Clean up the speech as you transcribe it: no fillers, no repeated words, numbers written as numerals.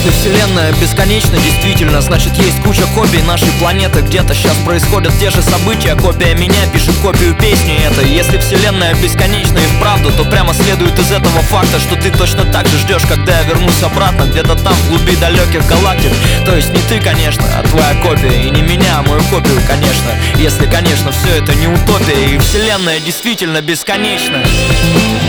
Если вселенная бесконечна, действительно, значит есть куча копий нашей планеты. Где-то сейчас происходят те же события. Копия меня пишет копию песни этой. Если вселенная бесконечна и вправду, то прямо следует из этого факта, что ты точно так же ждешь, когда я вернусь обратно, где-то там, в глуби далеких галактик. То есть не ты, конечно, а твоя копия. И не меня, а мою копию, конечно. Если, конечно, все это не утопия, и вселенная действительно бесконечна.